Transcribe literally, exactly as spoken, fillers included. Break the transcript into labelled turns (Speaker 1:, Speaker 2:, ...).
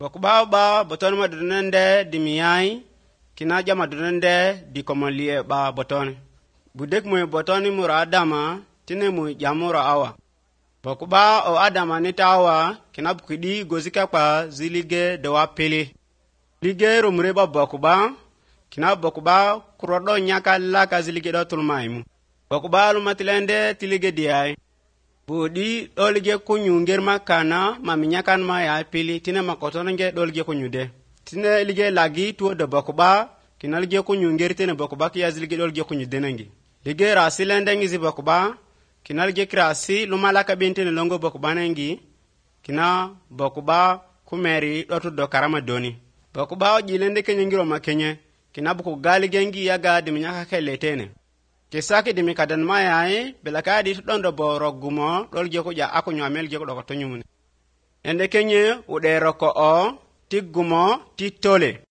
Speaker 1: Bokubao ba boton madunende dimiyai kinaja madunende di komolie ba botoni. Budek mu botoni mura adama tine mu jamura awa. Bokuba o adama nitawa kinabukidi gozika kwa zilige dewa pili. Lige rumureba bokuba kinab bokuba kurodo nyaka laka zilige do tulmaimu. Bokuba lumatilende tilige diai. Budi dolige kunyunger makana maminyakan ma ya pili tine makotonenge dolige kunyude. Tine lige lagi tuo de bokuba kinalige kunyunger tine bokuba kia zilige dolige kunyude nengi. Lige rasilende ngizi bokuba kinalige krasi lumalaka bintine longo bokuba nengi kina bokuba kumeri dotu do karama doni. Bokuba ojilende kenyengiro makenye kina buku gali gengi yaga diminyaka keletene. Kisaki dimi kadan mayae belaka di dondo boro gumo dolge ko ja akunyo amel je ko do ko tonyumune. Ende kenye ude roko o ti gumo ti tole.